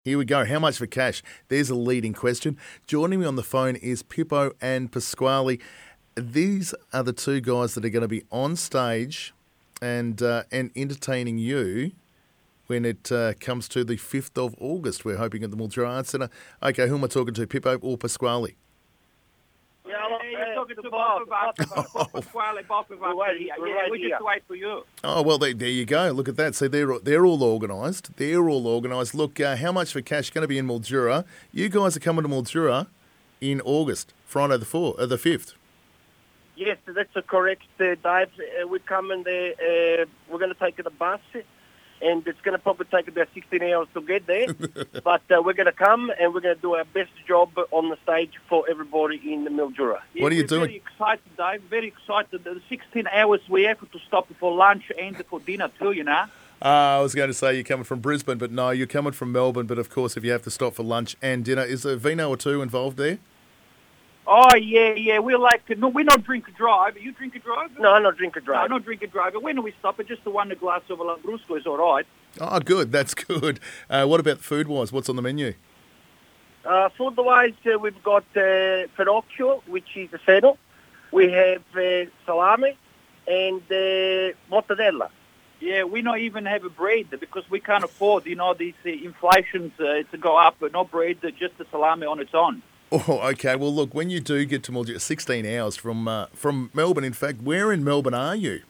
Here we go. How much for cash? There's a leading question. Joining me on the phone is Pippo and Pasquale. These are the two guys that are going to be on stage and entertaining you when it comes to the 5th of August. We're hoping at the Mildura Arts Centre. Okay, who am I talking to, Pippo or Pasquale? Yeah, you're talking to both of us. Pasquale, both of us. We just wait for you. Oh, well, there you go. Look at that. See, they're all organised. They're all organised. Look, how much for cash going to be in Mildura? You guys are coming to Mildura in August, Friday the 5th. Yes, that's correct, Dave. We're coming there. We're going to take the bus, and it's going to probably take about 16 hours to get there. But we're going to come, and we're going to do our best job on the stage for everybody in the Mildura. Yeah, What are you doing? Very excited, Dave. Very excited. The 16 hours we have to stop for lunch and for dinner too, you know. I was going to say you're coming from Brisbane, but no, you're coming from Melbourne. But, of course, if you have to stop for lunch and dinner, is there a vino or two involved there? Oh, yeah. We're not drink and drive. You drink and drive? No, I'm not drink and drive. No, not drink and drive. When do we stop? Just the one glass of Lambrusco is all right. Oh, good. That's good. What about food-wise? What's on the menu? Food-wise, we've got finocchio, which is a fennel. We have salami and mortadella. Yeah, we not even have a bread because we can't afford, these inflations to go up, but no bread, just the salami on its own. Oh, okay. Well, look, when you do get to Mildura, 16 hours from Melbourne, in fact, where in Melbourne are you?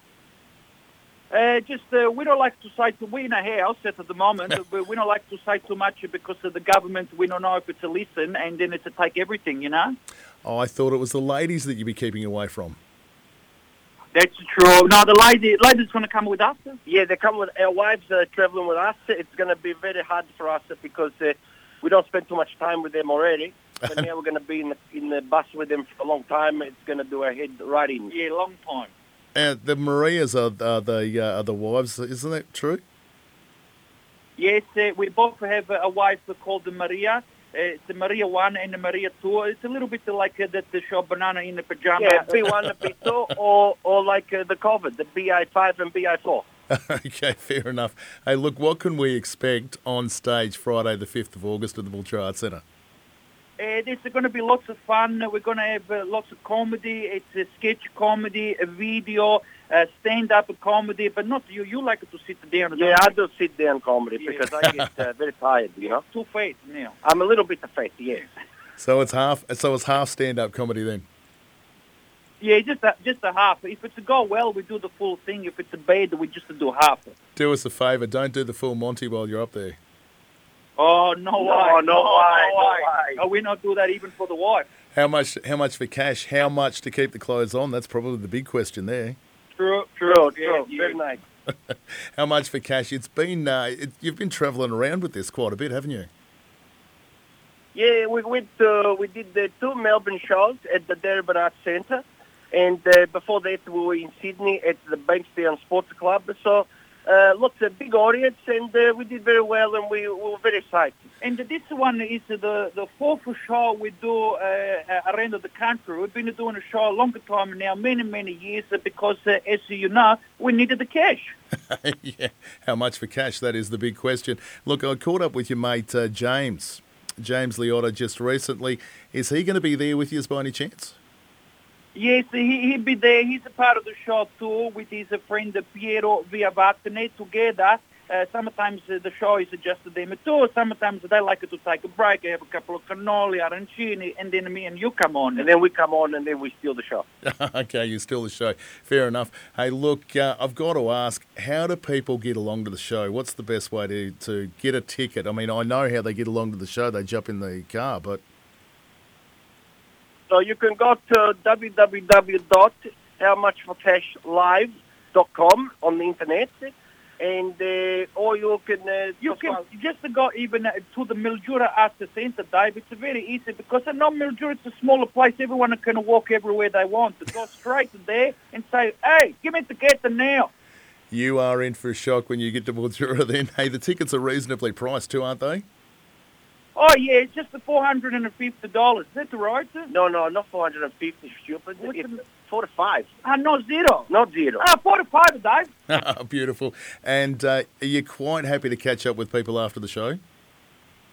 We don't like to say we're in a house at the moment, but we don't like to say too much because of the government. We don't know if it's a listen, and then it's a take everything, you know? Oh, I thought it was the ladies that you'd be keeping away from. That's true. No, the ladies going to come with us? Yeah, they come with our wives travelling with us. It's going to be very hard for us because we don't spend too much time with them already. But now we're going to be in the bus with them for a long time. It's going to do our head right in. Yeah, long time. The Marias are the wives, isn't that true? Yes, we both have a wife called Maria. It's the Maria 1 and the Maria 2. It's a little bit like the show Banana in the Pajama. Yeah, B1 and B2, or like the COVID, the BI5 and BI4. Okay, fair enough. Hey, look, what can we expect on stage Friday the 5th of August at the Mildura Arts Centre? There's going to be lots of fun. We're going to have lots of comedy. It's a sketch comedy, a video, stand-up comedy, but not you. You like to sit down. Yeah, I do sit down comedy because I get very tired, you know. Too fat now. I'm a little bit fat, yes. So it's half stand-up comedy then? Yeah, just a half. If it's a go well, we do the full thing. If it's a bad, we just do half. Do us a favour. Don't do the full Monty while you're up there. Oh, no way. Oh, we not do that even for the wife. How much for cash? How much to keep the clothes on? That's probably the big question there. True. Yeah. Very nice. How much for cash? It's been you've been travelling around with this quite a bit, haven't you? Yeah, we did the 2 Melbourne shows at the Darabin Arts Centre, and before that we were in Sydney at the Bankstown Sports Club. So lots of big audience, and we did very well, and we were very excited. And this one is the fourth show we do around the country. We've been doing a show a longer time now, many years, because, as you know, we needed the cash. Yeah, how much for cash? That is the big question. Look, I caught up with your mate James Liotta just recently. Is he going to be there with you by any chance? Yes, he'll be there. He's a part of the show too with his friend Piero Viavatene together. Sometimes the show is just them too. Sometimes they like to take a break, have a couple of cannoli, arancini, and then me and you come on. And then we come on and then we steal the show. Okay, you steal the show. Fair enough. Hey, look, I've got to ask, how do people get along to the show? What's the best way to get a ticket? I mean, I know how they get along to the show. They jump in the car, but... So you can go to www.howmuchforcashlive.com on the internet, and or you can just go even to the Mildura Arts Centre, Dave. It's very easy because I know Mildura is a smaller place. Everyone can walk everywhere they want. To go straight there and say, "Hey, give me the ticket now." You are in for a shock when you get to Mildura. Then, hey, the tickets are reasonably priced too, aren't they? Oh, yeah, it's just the $450. Is that right, sir? No, not 450, stupid. It's 45. No, zero. Not zero. 45, Dave. Beautiful. And are you quite happy to catch up with people after the show?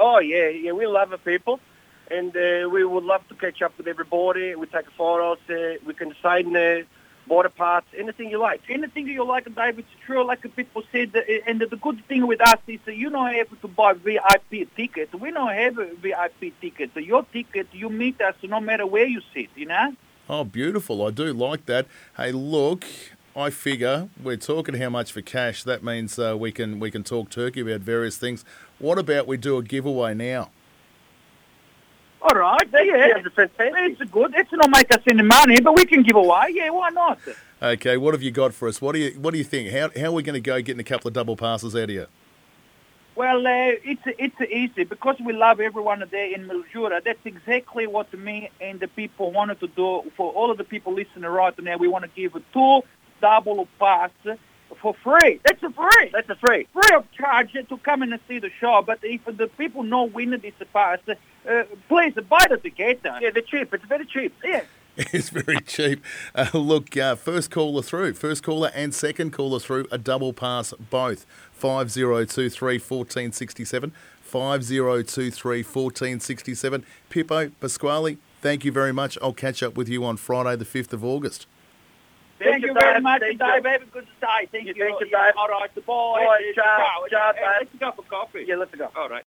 Oh, yeah, we love the people. And we would love to catch up with everybody. We take photos. We can sign border parts, anything you like. Anything you like, Dave, it's true, like people said. And the good thing with us is you're not able to buy VIP tickets. We don't have a VIP ticket. Your ticket, you meet us no matter where you sit, you know? Oh, beautiful. I do like that. Hey, look, I figure we're talking how much for cash. That means we can talk turkey about various things. What about we do a giveaway now? All right, yeah. It's good. It's not make us any money, but we can give away. Yeah, why not? Okay, what have you got for us? What do you think? How are we going to go getting a couple of double passes out of you? Well, it's easy because we love everyone there in Mildura. That's exactly what me and the people wanted to do. For all of the people listening right now, we want to give 2 double passes for free. That's a free of charge to come in and see the show. But if the people know win this pass, please buy the ticket. Yeah, they're cheap. It's very cheap. Yeah. It's very cheap. Look, first caller and second caller through a double pass both. 5023 1467. 5023 1467. Pippo, Pasquale, thank you very much. I'll catch up with you on Friday the 5th of August. Thank you very much, Dave. Have a good day. Thank you. Thank you, Dave. All right, the boy. Ciao, Let's go for coffee. Yeah, let's go. All right.